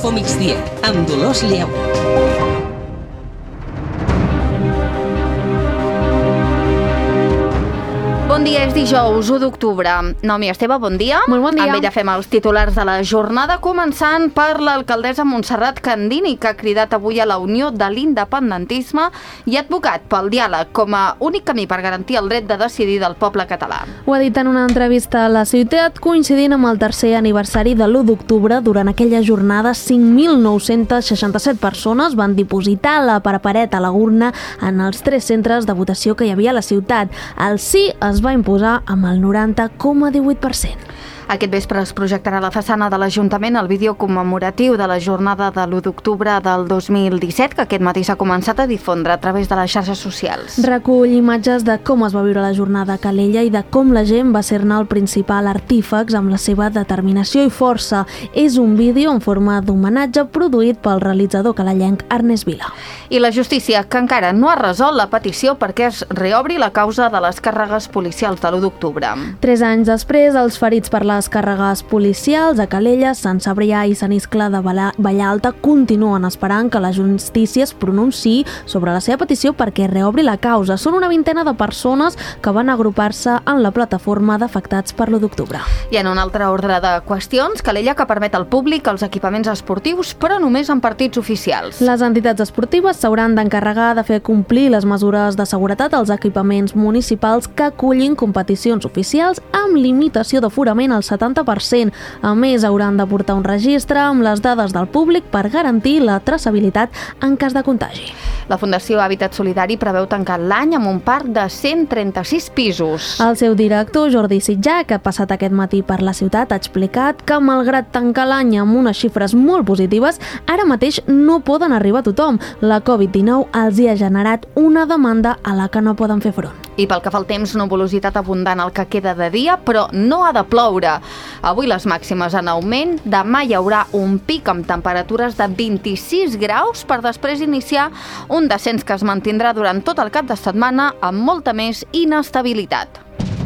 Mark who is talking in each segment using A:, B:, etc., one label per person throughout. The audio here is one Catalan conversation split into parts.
A: Infomigdia, amb Dolors Lleu.
B: Bon dia, és dijous, 1 d'octubre. Naomi Esteve, bon dia.
C: Molt bon dia.
B: Amb ella fem els titulars de la jornada, començant per l'alcaldessa Montserrat Candini, que ha cridat avui a la Unió de l'Independentisme i ha advocat pel diàleg com a únic camí per garantir el dret de decidir del poble català.
C: Ho ha dit en una entrevista a La Ciutat, coincidint amb el tercer aniversari de l'1 d'octubre. Durant aquella jornada, 5.967 persones van dipositar la papereta a la urna en els 3 centres de votació que hi havia a la ciutat. El sí es va imposar amb el 90,18%.
B: Aquest vespre es projectarà a la façana de l'Ajuntament el vídeo commemoratiu de la jornada de l'1 d'octubre del 2017, que aquest matí s'ha començat a difondre a través de les xarxes socials.
C: Recull imatges de com es va viure la jornada a Calella i de com la gent va ser-ne el principal artífex amb la seva determinació i força. És un vídeo en forma d'homenatge produït pel realitzador calellenc Ernest Vila.
B: I la justícia, que encara no ha resolt la petició perquè es reobri la causa de les càrregues policials de l'1 d'octubre.
C: 3 anys després, els ferits per les càrregues policials a Calella, Sant Cebrià i Sant Iscle de Vallalta continuen esperant que la justícia es pronunciï sobre la seva petició perquè reobri la causa. Són una vintena de persones que van agrupar-se en la plataforma d'afectats per l'1 d'octubre.
B: I en un altre ordre de qüestions, Calella que permet al públic els equipaments esportius, però només en partits oficials.
C: Les entitats esportives s'hauran d'encarregar de fer complir les mesures de seguretat als equipaments municipals que acullin competicions oficials amb limitació d'aforament al 70%. A més, hauran de portar un registre amb les dades del públic per garantir la traçabilitat en cas de contagi.
B: La Fundació Hàbitat Solidari preveu tancar l'any amb un parc de 136 pisos.
C: El seu director, Jordi Sitjà, que ha passat aquest matí per la ciutat, ha explicat que, malgrat tancar l'any amb unes xifres molt positives, ara mateix no poden arribar a tothom. La Covid-19 els hi ha generat una demanda a la que no poden fer front.
B: I pel que fa al temps, nuvolositat abundant el que queda de dia, però no ha de ploure. Avui les màximes en augment, demà hi haurà un pic amb temperatures de 26 graus per després iniciar un descens que es mantindrà durant tot el cap de setmana amb molta més inestabilitat.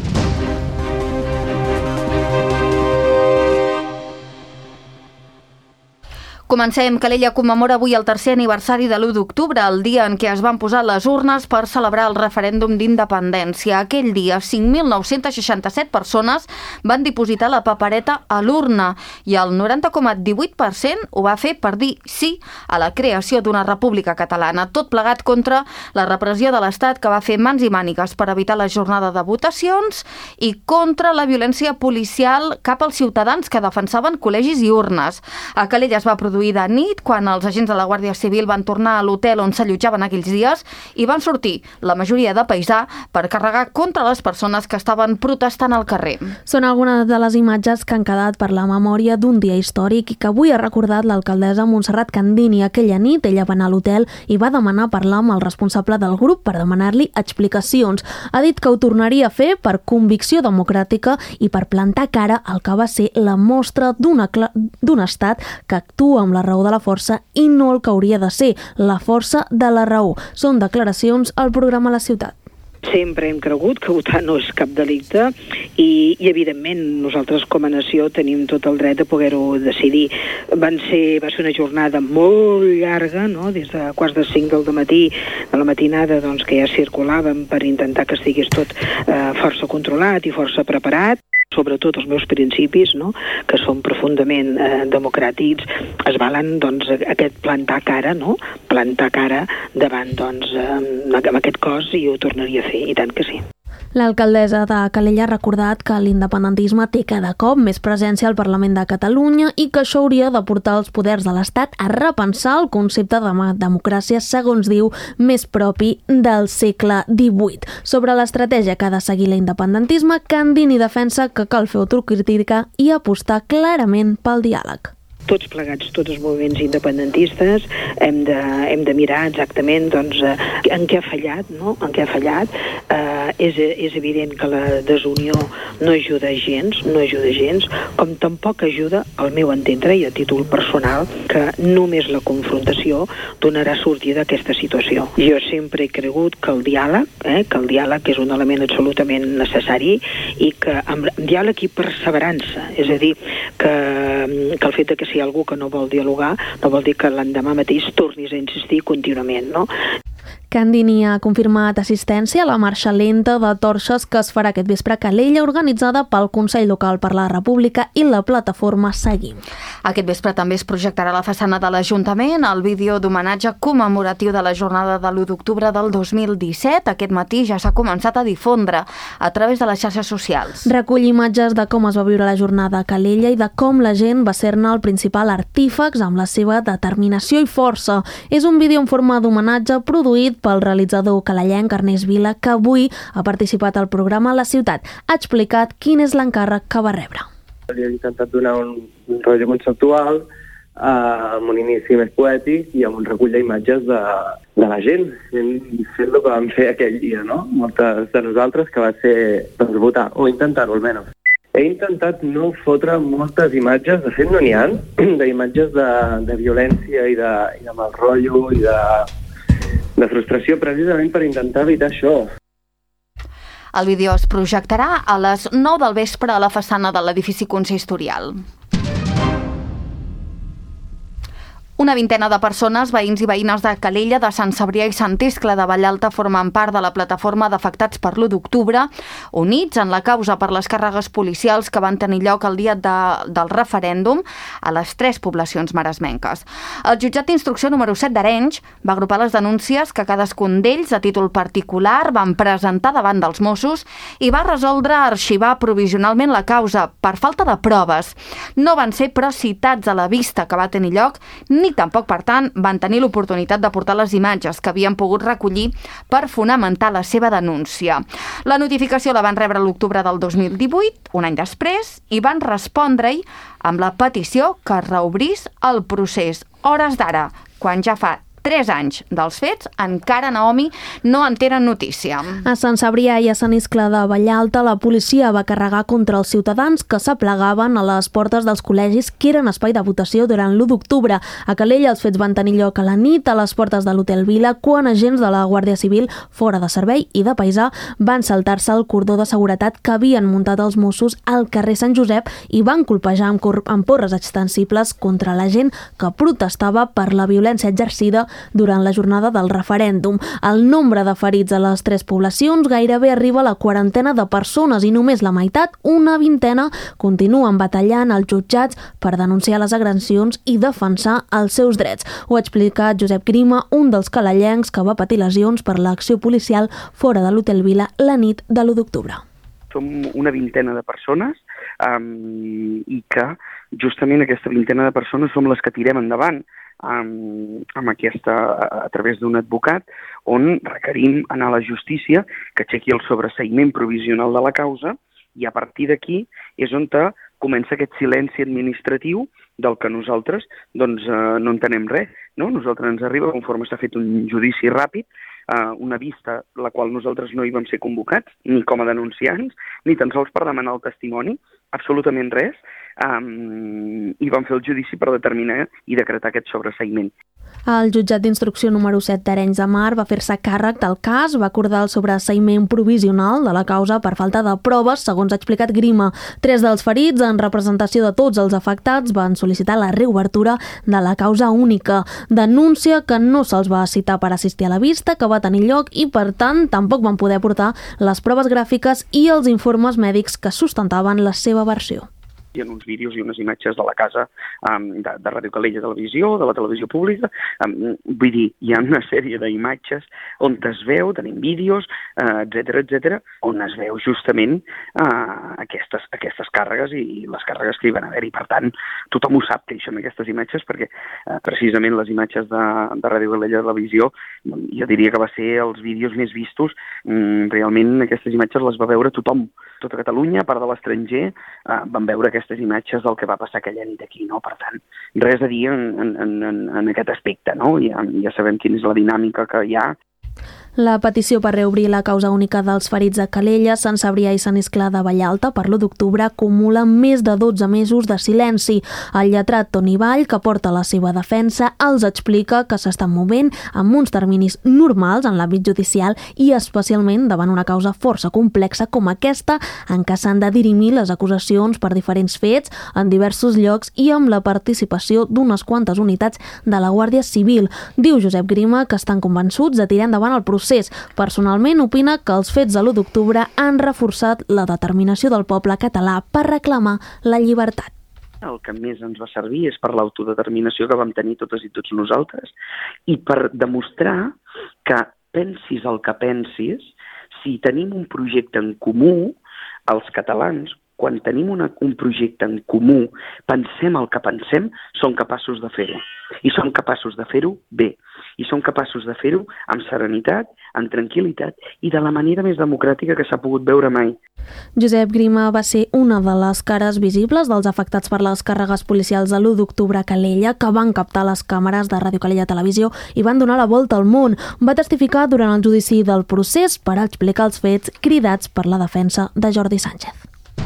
B: Comencem. Calella commemora avui el tercer aniversari de l'1 d'octubre, el dia en què es van posar les urnes per celebrar el referèndum d'independència. Aquell dia, 5.967 persones van dipositar la papereta a l'urna i el 90,18% ho va fer per dir sí a la creació d'una república catalana. Tot plegat contra la repressió de l'Estat que va fer mans i mànigues per evitar la jornada de votacions i contra la violència policial cap als ciutadans que defensaven col·legis i urnes. A Calella es va produir de nit, quan els agents de la Guàrdia Civil van tornar a l'hotel on s'allotjaven aquells dies i van sortir la majoria de paisà per carregar contra les persones que estaven protestant al carrer.
C: Són algunes de les imatges que han quedat per la memòria d'un dia històric i que avui ha recordat l'alcaldessa Montserrat Candini. Aquella nit ella va anar a l'hotel i va demanar parlar amb el responsable del grup per demanar-li explicacions. Ha dit que ho tornaria a fer per convicció democràtica i per plantar cara al que va ser la mostra d'un estat que actua amb la raó de la força i no el que hauria de ser, la força de la raó. Són declaracions al programa La Ciutat.
D: Sempre hem cregut que votar no és cap delicte i evidentment nosaltres com a nació tenim tot el dret de poder-ho decidir. Va ser una jornada molt llarga, no? Des de 4:45 del matí, de la matinada, doncs, que ja circulàvem per intentar que estigués tot força controlat i força preparat. Sobretot els meus principis, no?, que són profundament democràtics, es valen, doncs, aquest plantar cara, no?, plantar cara davant, doncs, amb aquest cos, i ho tornaria a fer, i tant que sí.
C: L'alcaldessa de Calella ha recordat que l'independentisme té cada cop més presència al Parlament de Catalunya i que això hauria de portar els poders de l'Estat a repensar el concepte de democràcia, segons diu, més propi del segle XVIII. Sobre l'estratègia que ha de seguir l'independentisme, Candini defensa que cal fer autocrítica i apostar clarament pel diàleg.
D: Tots plegats, tots els moviments independentistes, hem de mirar exactament, doncs, en què ha fallat, no? En què ha fallat. És evident que la desunió no ajuda gens, com tampoc ajuda, al meu entendre i a títol personal, que només la confrontació donarà sortida a aquesta situació. Jo sempre he cregut que el diàleg és un element absolutament necessari i que amb diàleg i perseverança, és a dir, que el fet que si hi ha algú que no vol dialogar, no vol dir que l'endemà mateix tornis a insistir contínuament, no?
C: Candini ha confirmat assistència a la marxa lenta de torxes que es farà aquest vespre a Calella, organitzada pel Consell Local per la República i la plataforma Seguim.
B: Aquest vespre també es projectarà a la façana de l'Ajuntament el vídeo d'homenatge commemoratiu de la jornada de l'1 d'octubre del 2017. Aquest matí ja s'ha començat a difondre a través de les xarxes socials.
C: Recull imatges de com es va viure la jornada a Calella i de com la gent va ser-ne el principal artífex amb la seva determinació i força. És un vídeo en forma d'homenatge produït pel realitzador calellenc Ernest Vila, que avui ha participat al programa La Ciutat. Ha explicat quin és l'encàrrec que va rebre.
E: Li he intentat donar un rotllo conceptual amb un inici més poètic i amb un recull d'imatges de la gent, fent el que vam fer aquell dia, no? Moltes de nosaltres, que va ser votar, o intentar-ho almenys. He intentat no fotre moltes imatges, de fet no n'hi ha, d'imatges de violència i de mal rotllo i de frustració, precisament per intentar evitar això.
B: El vídeo es projectarà a les 9 del vespre a la façana de l'edifici consistorial. Una vintena de persones, veïns i veïnes de Calella, de Sant Cebrià i Sant Iscle de Vallalta, formen part de la plataforma d'afectats per l'1 d'octubre, units en la causa per les càrregues policials que van tenir lloc el dia del referèndum a les 3 poblacions maresmenques. El jutjat d'instrucció número 7 d'Arenys va agrupar les denúncies que cadascun d'ells, a títol particular, van presentar davant dels Mossos i va resoldre arxivar provisionalment la causa per falta de proves. No van ser però citats a la vista que va tenir lloc, ni tampoc, per tant, van tenir l'oportunitat de portar les imatges que havien pogut recollir per fonamentar la seva denúncia. La notificació la van rebre l'octubre del 2018, un any després, i van respondre-hi amb la petició que es reobrís el procés. Hores d'ara, quan ja fa 3 anys dels fets, encara, Naomi, no en tenen notícia.
C: A Sant Cebrià i a Sant Iscle de Vallalta, la policia va carregar contra els ciutadans que s'aplegaven a les portes dels col·legis que eren espai de votació durant l'1 d'octubre. A Calella els fets van tenir lloc a la nit a les portes de l'Hotel Vila, quan agents de la Guàrdia Civil, fora de servei i de paisà, van saltar-se el cordó de seguretat que havien muntat els Mossos al carrer Sant Josep i van colpejar amb porres extensibles contra la gent que protestava per la violència exercida durant la jornada del referèndum. El nombre de ferits a les 3 poblacions gairebé arriba a la 40 de persones i només la meitat, una vintena, continuen batallant als jutjats per denunciar les agressions i defensar els seus drets. Ho ha explicat Josep Grima, un dels calellencs que va patir lesions per l'acció policial fora de l'Hotel Vila la nit de l'1 d'octubre.
F: Som una vintena de persones i que justament aquesta vintena de persones som les que tirem endavant a través d'un advocat on requerim anar a la justícia que aixequi el sobreseïment provisional de la causa i a partir d'aquí és on comença aquest silenci administratiu del que nosaltres no entenem res. No? Nosaltres ens arriba, conforme s'ha fet un judici ràpid, una vista la qual nosaltres no hi vam ser convocats, ni com a denunciants, ni tan sols per demanar el testimoni, absolutament res, i vam fer el judici per determinar i decretar aquest sobreseïment.
C: El jutjat d'instrucció número 7 d'Arenys de Mar va fer-se càrrec del cas, va acordar el sobreseïment provisional de la causa per falta de proves, segons ha explicat Grima. 3 dels ferits, en representació de tots els afectats, van sol·licitar la reobertura de la causa única. Denúncia que no se'ls va citar per assistir a la vista, que va tenir lloc i, per tant, tampoc van poder portar les proves gràfiques i els informes mèdics que sustentaven la seva versió.
F: Hi ha uns vídeos i unes imatges de la casa de Ràdio Calella Televisió, de la televisió pública. Vull dir, hi ha una sèrie d'imatges on es veu, tenim vídeos, etcètera, on es veu justament aquestes càrregues i les càrregues que hi van haver-hi. Per tant, tothom ho sap que hi són aquestes imatges perquè precisament les imatges de Ràdio Calella Televisió jo diria que va ser els vídeos més vistos. Realment aquestes imatges les va veure tothom. Tota Catalunya, a part de l'estranger, van veure aquestes imatges del que va passar aquella nit aquí, no? Per tant, res a dir en aquest aspecte, no? Ja sabem quina és la dinàmica que hi ha.
C: La petició per reobrir la causa única dels ferits de Calella, Sant Cebrià i Sant Iscle de Vallalta per l'1 d'octubre acumula més de 12 mesos de silenci. El lletrat Toni Vall, que porta la seva defensa, els explica que s'estan movent amb uns terminis normals en l'àmbit judicial i especialment davant una causa força complexa com aquesta, en què s'han de dirimir les acusacions per diferents fets en diversos llocs i amb la participació d'unes quantes unitats de la Guàrdia Civil. Diu Josep Grima que estan convençuts de tirar endavant el procés. Personalment opina que els fets de l'1 d'octubre han reforçat la determinació del poble català per reclamar la llibertat.
F: El que més ens va servir és per l'autodeterminació que vam tenir totes i tots nosaltres i per demostrar que pensis el que pensis, si tenim un projecte en comú, els catalans, quan tenim un projecte en comú, pensem el que pensem, som capaços de fer-ho. I som capaços de fer-ho bé. I som capaços de fer-ho amb serenitat, amb tranquil·litat i de la manera més democràtica que s'ha pogut veure mai.
C: Josep Grima va ser una de les cares visibles dels afectats per les càrregues policials de l'1 d'octubre a Calella, que van captar les càmeres de Ràdio Calella Televisió i van donar la volta al món. Va testificar durant el judici del procés per explicar els fets cridats per la defensa de Jordi Sánchez.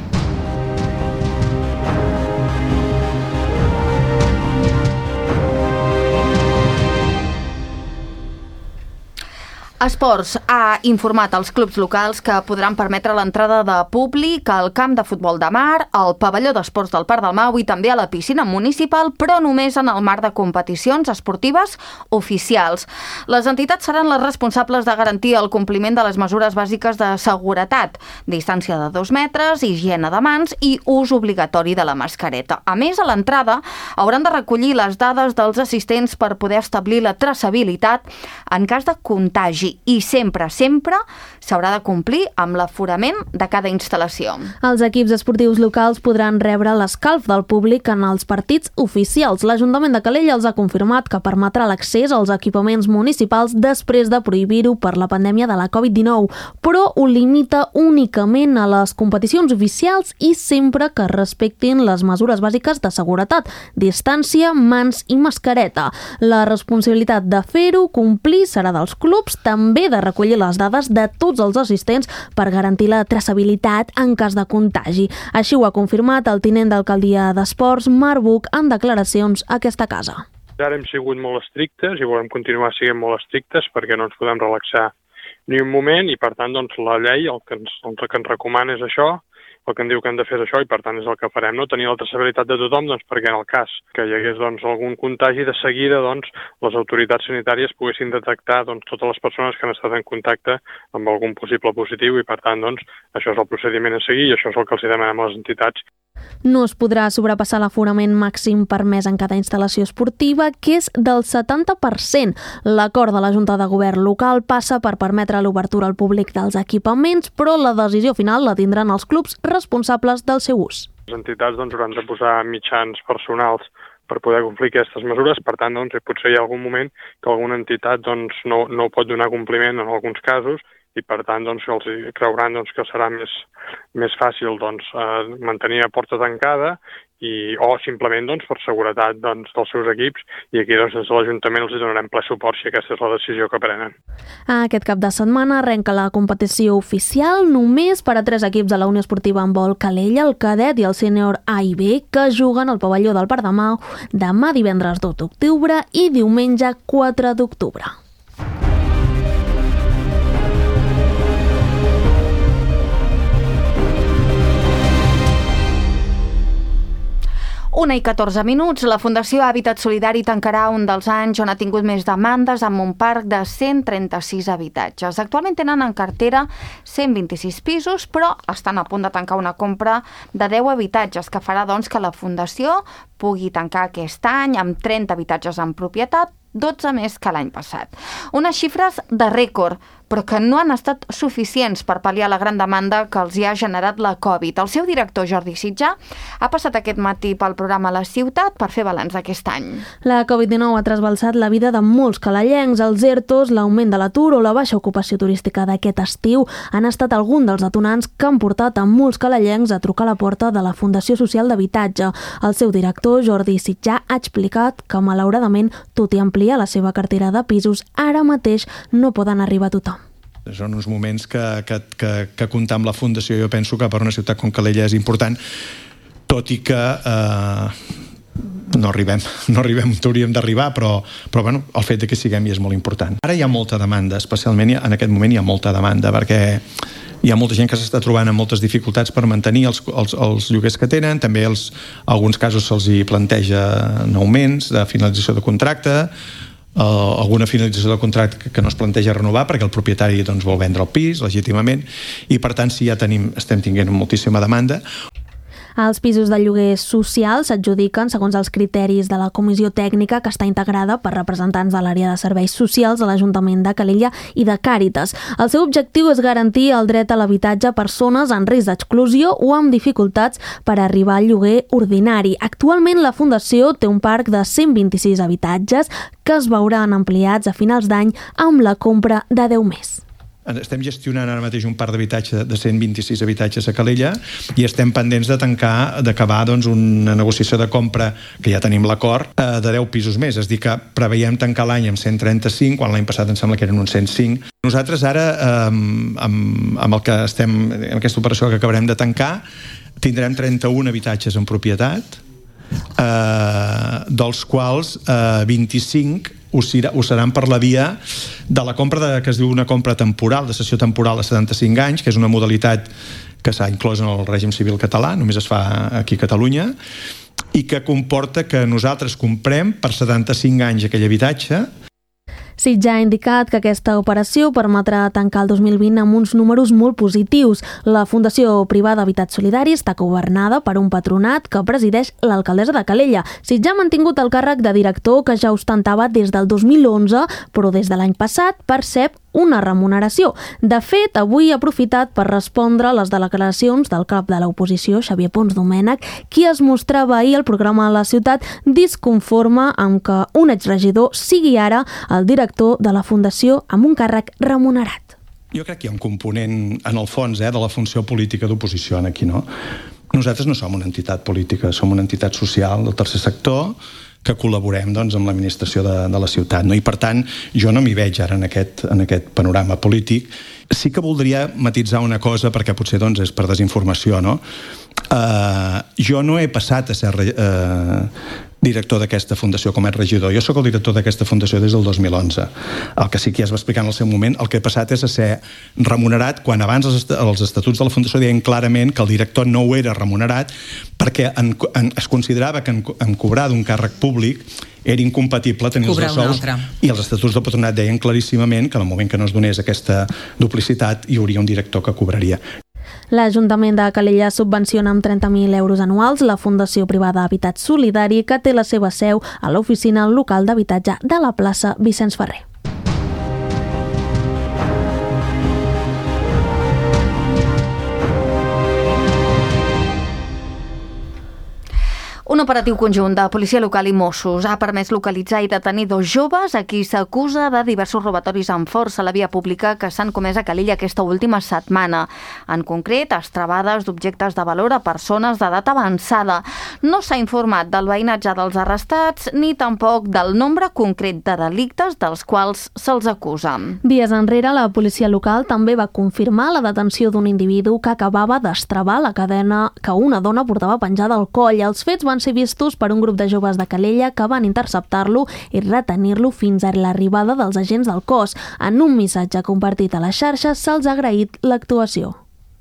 B: Esports ha informat als clubs locals que podran permetre l'entrada de públic al camp de futbol de mar, al pavelló d'esports del Parc del Mau i també a la piscina municipal, però només en el marc de competicions esportives oficials. Les entitats seran les responsables de garantir el compliment de les mesures bàsiques de seguretat, distància de 2 metres, higiene de mans i ús obligatori de la mascareta. A més, a l'entrada hauran de recollir les dades dels assistents per poder establir la traçabilitat en cas de contagi. I sempre s'haurà de complir amb l'aforament de cada instal·lació.
C: Els equips esportius locals podran rebre l'escalf del públic en els partits oficials. L'Ajuntament de Calella els ha confirmat que permetrà l'accés als equipaments municipals després de prohibir-ho per la pandèmia de la Covid-19, però ho limita únicament a les competicions oficials i sempre que respectin les mesures bàsiques de seguretat, distància, mans i mascareta. La responsabilitat de fer-ho complir serà dels clubs, també de recollir les dades de tots els assistents per garantir la traçabilitat en cas de contagi. Així ho ha confirmat el tinent d'alcaldia d'Esports, Marc Buch, en declaracions a aquesta casa.
G: Ara hem sigut molt estrictes i volem continuar sent molt estrictes perquè no ens podem relaxar ni un moment i, per tant, doncs, la llei el que ens recomana és això, el que em diu que hem de fer és això i, per tant, és el que farem, no? Tenir la traçabilitat de tothom, doncs, perquè en el cas que hi hagués doncs, algun contagi, de seguida doncs, les autoritats sanitàries poguessin detectar doncs, totes les persones que han estat en contacte amb algun possible positiu i, per tant, doncs, això és el procediment a seguir i això és el que els demanem a les entitats.
C: No es podrà sobrepassar l'aforament màxim permès en cada instal·lació esportiva, que és del 70%. L'acord de la Junta de Govern local passa per permetre l'obertura al públic dels equipaments, però la decisió final la tindran els clubs responsables del seu ús.
G: Les entitats doncs, hauran de posar mitjans personals per poder complir aquestes mesures, per tant, doncs, potser hi ha algun moment que alguna entitat doncs, no pot donar compliment en alguns casos i, per tant, doncs, els creuran doncs, que serà més fàcil doncs, mantenir la porta tancada o simplement doncs, per seguretat doncs, dels seus equips i aquí doncs, des de l'Ajuntament els donarem ple suport si aquesta és la decisió que prenen.
C: Aquest cap de setmana arrenca la competició oficial només per a 3 equips de la Unió Esportiva Handbol Calella, el cadet i el sènior A i B, que juguen al pavelló del Parc de Mau demà divendres 2 d'octubre i diumenge 4 d'octubre.
B: 1:14. La Fundació Hàbitat Solidari tancarà un dels anys on ha tingut més demandes amb un parc de 136 habitatges. Actualment tenen en cartera 126 pisos, però estan a punt de tancar una compra de 10 habitatges, que farà doncs que la Fundació pugui tancar aquest any amb 30 habitatges en propietat, 12 més que l'any passat. Unes xifres de rècord, però que no han estat suficients per pal·liar la gran demanda que els hi ha generat la Covid. El seu director, Jordi Sitjà, ha passat aquest matí pel programa La Ciutat per fer balanç d'aquest any.
C: La Covid-19 ha trasbalsat la vida de molts calellencs. Els ERTOs, l'augment de l'atur o la baixa ocupació turística d'aquest estiu han estat alguns dels detonants que han portat a molts calellencs a trucar a la porta de la Fundació Social d'Habitatge. El seu director, director Jordi Sitjà ha explicat que, malauradament, tot i ampliar la seva cartera de pisos, ara mateix no poden arribar a tothom.
H: Són uns moments que comptar amb la Fundació jo penso que per una ciutat com Calella és important, tot i que no arribem on hauríem d'arribar, però bueno, el fet de que siguem hi és molt important. Ara hi ha molta demanda, especialment en aquest moment hi ha molta demanda, perquè hi ha molta gent que s'està trobant amb moltes dificultats per mantenir els lloguers que tenen, també alguns casos se'ls hi planteja augments de finalització de contracte, alguna finalització de contracte que no es planteja renovar perquè el propietari vol vendre el pis legítimament, i per tant sí, ja estem tinguent moltíssima demanda.
C: Els pisos de lloguer social s'adjudiquen segons els criteris de la comissió tècnica que està integrada per representants de l'àrea de serveis socials de l'Ajuntament de Calella i de Càritas. El seu objectiu és garantir el dret a l'habitatge a persones en risc d'exclusió o amb dificultats per arribar al lloguer ordinari. Actualment la Fundació té un parc de 126 habitatges que es veuran ampliats a finals d'any amb la compra de 10 més.
H: Estem gestionant ara mateix un parc d'habitatge de 126 habitatges a Calella i estem pendents d'acabar una negociació de compra, que ja tenim l'acord, de 10 pisos més. És a dir, que preveiem tancar l'any amb 135, quan l'any passat em sembla que eren uns 105. Nosaltres ara, amb el que estem, amb aquesta operació que acabarem de tancar, tindrem 31 habitatges en propietat, dels quals 25 ho seran per la via de la compra que es diu una compra temporal, de cessió temporal de 75 anys, que és una modalitat que s'ha inclòs en el règim civil català, només es fa aquí a Catalunya, i que comporta que nosaltres comprem per 75 anys aquell habitatge.
C: Sitjà ha indicat que aquesta operació permetrà tancar el 2020 amb uns números molt positius. La Fundació Privada Habitat Solidari està governada per un patronat que presideix l'alcaldessa de Calella. Sitjà ha mantingut el càrrec de director que ja ostentava des del 2011, però des de l'any passat percep una remuneració. De fet, avui ha aprofitat per respondre a les declaracions del cap de l'oposició, Xavier Pons Domènech, qui es mostrava ahir al programa de la ciutat disconforme amb que un exregidor sigui ara el director de la Fundació amb un càrrec remunerat.
H: Jo crec que hi ha un component, en el fons, de la funció política d'oposició aquí, no? Nosaltres no som una entitat política, som una entitat social del tercer sector que col·laborem amb l'administració de la ciutat, no? I per tant jo no m'hi veig ara en aquest panorama polític. Sí que voldria matitzar una cosa, perquè potser és per desinformació, no? Jo no he passat a ser director d'aquesta fundació com a regidor. Jo sóc el director d'aquesta fundació des del 2011. El que sí que ja es va explicar en el seu moment, el que he passat és a ser remunerat quan abans els estatuts de la fundació deien clarament que el director no ho era remunerat perquè es considerava que en cobrar d'un càrrec públic era incompatible tenir els dos sous, i els estatuts del patronat deien claríssimament que en el moment que no es donés aquesta duplicitat hi hauria un director que cobraria.
C: L'Ajuntament de Calella subvenciona amb 30.000 euros anuals la Fundació Privada Habitat Solidari, que té la seva seu a l'oficina local d'habitatge de la plaça Vicenç Ferrer.
B: Un operatiu conjunt de policia local i Mossos ha permès localitzar i detenir 2 joves a qui s'acusa de diversos robatoris amb força a la via pública que s'han comès a Calella aquesta última setmana. En concret, estrebades d'objectes de valor a persones d'edat avançada. No s'ha informat del veïnatge dels arrestats ni tampoc del nombre concret de delictes dels quals se'ls acusa.
C: Dies enrere, la policia local també va confirmar la detenció d'un individu que acabava d'estrebar la cadena que una dona portava penjada al coll. Els fets van ser vistos per un grup de joves de Calella que van interceptar-lo i retenir-lo fins a l'arribada dels agents del cos. En un missatge compartit a les xarxes se'ls ha agraït l'actuació.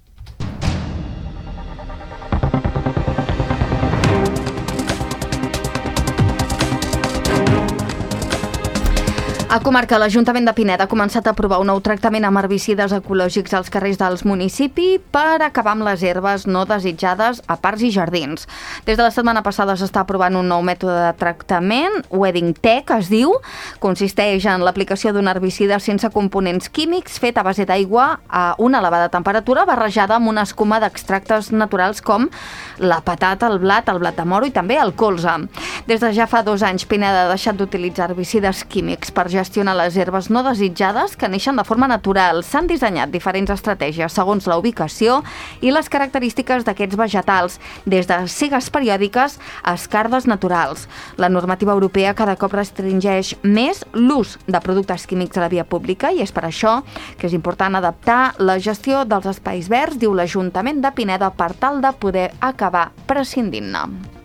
B: A comarca, l'Ajuntament de Pineda ha començat a provar un nou tractament amb herbicides ecològics als carrers dels municipis per acabar amb les herbes no desitjades a parcs i jardins. Des de la setmana passada s'està provant un nou mètode de tractament, Wedding Tech es diu. Consisteix en l'aplicació d'un herbicida sense components químics fet a base d'aigua a una elevada temperatura barrejada amb una escuma d'extractes naturals com la patata, el blat de moro i també el colze. Des de ja fa 2 anys, Pineda ha deixat d'utilitzar herbicides químics per gestionar les herbes no desitjades que neixen de forma natural. S'han dissenyat diferents estratègies segons la ubicació i les característiques d'aquests vegetals, des de sigues periòdiques a escardes naturals. La normativa europea cada cop restringeix més l'ús de productes químics a la via pública i és per això que és important adaptar la gestió dels espais verds, diu l'Ajuntament de Pineda, per tal de poder acabar prescindint-ne.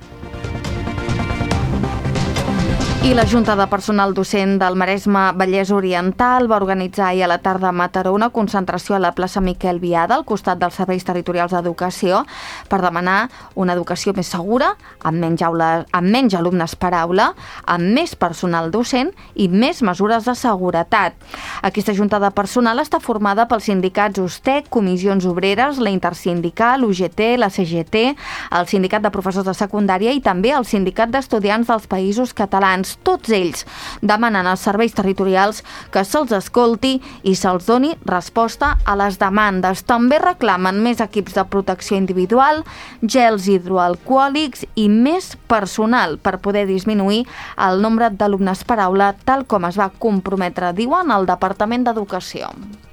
B: I la Junta de Personal Docent del Maresme Vallès Oriental va organitzar ahir a la tarda a Mataró una concentració a la plaça Miquel Biada, al costat dels serveis territorials d'educació, per demanar una educació més segura, amb menys alumnes per aula, amb més personal docent i més mesures de seguretat. Aquesta Junta de Personal està formada pels sindicats USTEC, Comissions Obreres, la Intersindical, UGT, la CGT, el Sindicat de Professors de Secundària i també el Sindicat d'Estudiants dels Països Catalans. Tots ells demanen als serveis territorials que se'ls escolti i se'ls doni resposta a les demandes. També reclamen més equips de protecció individual, gels hidroalcohòlics i més personal per poder disminuir el nombre d'alumnes per aula, tal com es va comprometre, diuen, al Departament d'Educació.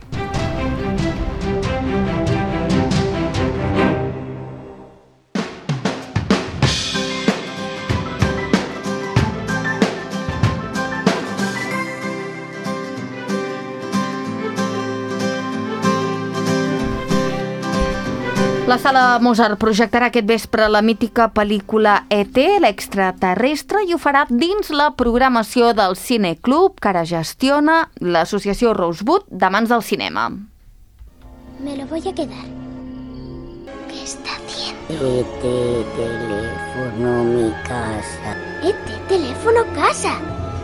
B: La Sala Mozart projectarà aquest vespre la mítica pel·lícula E.T., l'extraterrestre, i ho farà dins la programació del Cineclub que ara gestiona l'associació Rosebud d'Amants del Cinema.
I: Me lo voy a quedar. ¿Qué está haciendo? E.T., teléfono, mi casa. E.T., teléfono, casa.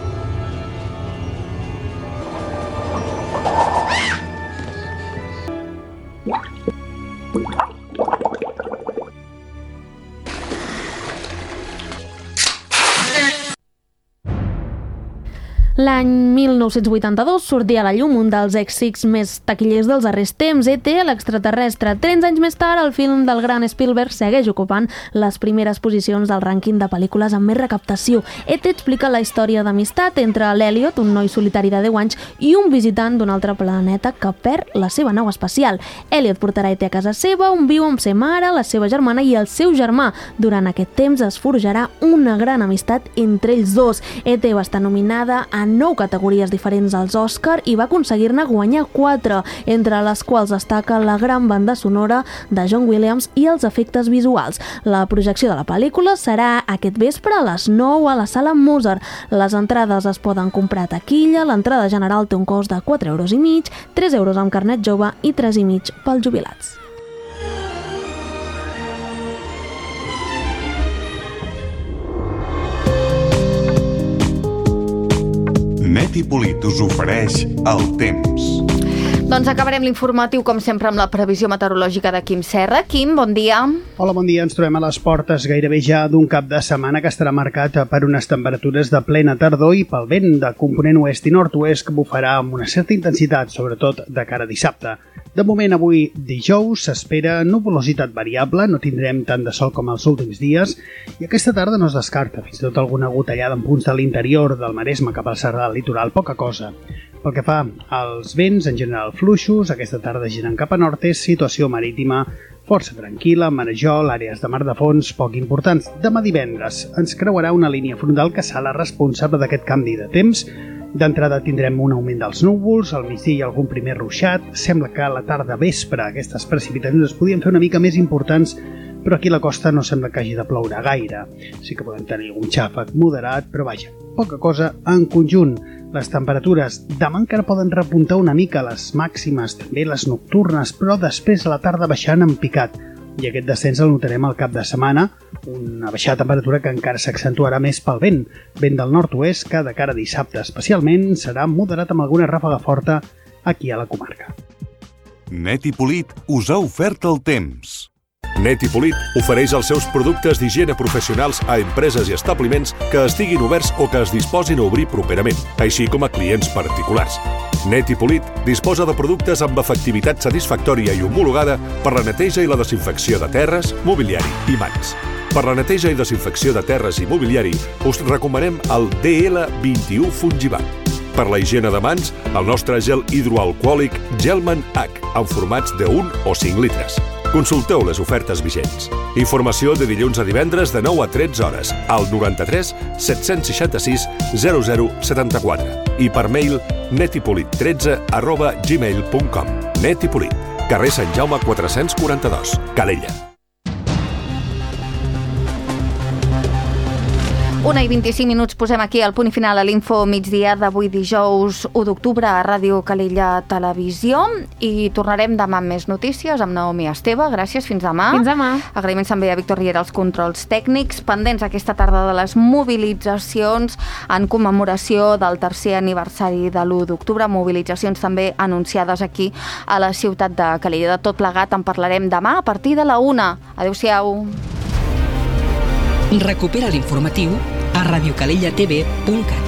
C: L'any 1982 sortia a la llum un dels èxits més taquillers dels darrers temps, E.T., l'extraterrestre. 30 anys més tard, el film del gran Spielberg segueix ocupant les primeres posicions del rànquing de pel·lícules amb més recaptació. E.T. explica la història d'amistat entre l'Elliot, un noi solitari de 10 anys, i un visitant d'un altre planeta que perd la seva nau espacial. Elliot portarà E.T. a casa seva, on viu amb sa mare, la seva germana i el seu germà. Durant aquest temps es forjarà una gran amistat entre ells dos. E.T. va estar nominada a 9 categories diferents als Òscar i va aconseguir-ne guanyar 4, entre les quals destaca la gran banda sonora de John Williams i els efectes visuals. La projecció de la pel·lícula serà aquest vespre a les 9 a la Sala Mozart. Les entrades es poden comprar a taquilla, l'entrada general té un cost de 4,5 €, 3 € amb carnet jove i 3,5 € pels jubilats.
J: Net i Polit us ofereix el temps.
B: Doncs acabarem l'informatiu, com sempre, amb la previsió meteorològica de Quim Serra. Quim, bon dia.
K: Hola, bon dia. Ens trobem a les portes gairebé ja d'un cap de setmana que estarà marcat per unes temperatures de plena tardor i pel vent de component oest i nord-oest que bufarà amb una certa intensitat, sobretot de cara a dissabte. De moment, avui dijous, s'espera nuvolositat variable, no tindrem tant de sol com els últims dies, i aquesta tarda no es descarta, fins i tot alguna gotellada en punts de l'interior del Maresme cap al Cerdà litoral, poca cosa. Pel que fa als vents, en general fluixos, aquesta tarda giren cap a nord-est, situació marítima força tranquil·la, marejol, àrees de mar de fons poc importants. Demà divendres ens creuarà una línia frontal que serà la responsable d'aquest canvi de temps. D'entrada tindrem un augment dels núvols, al migdia hi ha algun primer ruixat, sembla que a la tarda vespre aquestes precipitacions es podien fer una mica més importants, però aquí a la costa no sembla que hagi de ploure gaire. Sí que podem tenir un xàfec moderat, però vaja, poca cosa en conjunt. Les temperatures demà encara poden repuntar una mica les màximes, també les nocturnes, però després a la tarda baixant en picat. I aquest descens el notarem al cap de setmana, una baixada de temperatura que encara s'accentuarà més pel vent. Vent del nord-oest que de cara a dissabte especialment serà moderat amb alguna ràfega forta aquí a la comarca.
J: Net i Polit us ha ofert el temps.
L: Net i Polit ofereix els seus productes d'higiene professionals a empreses i establiments que estiguin oberts o que es disposin a obrir properament, així com a clients particulars. Net i Polit disposa de productes amb efectivitat satisfactòria i homologada per la neteja i la desinfecció de terres, mobiliari i mans. Per la neteja i desinfecció de terres i mobiliari us recomanem el DL21 Fungibat. Per la higiene de mans, el nostre gel hidroalcohòlic Gelman H, en formats de 1 o 5 litres. Consulteu les ofertes vigents. Informació de dilluns a divendres de 9 a 13 hores al 93 766 0074 i per mail netipolit13@gmail.com. Netipolit, carrer Sant Jaume 442, Calella.
B: 1:25, posem aquí el punt final a l'Info migdia d'avui dijous 1 d'octubre a Ràdio Calella Televisió i tornarem demà amb més notícies amb Naomi Esteve. Gràcies, fins demà.
C: Fins demà.
B: Agraïments també a Víctor Riera als controls tècnics, pendents aquesta tarda de les mobilitzacions en commemoració del tercer aniversari de l'1 d'octubre, mobilitzacions també anunciades aquí a la ciutat de Calella. De tot plegat en parlarem demà a partir de la 1. Adéu-siau.
A: Recupera l'informatiu a radiocalellatv.cat.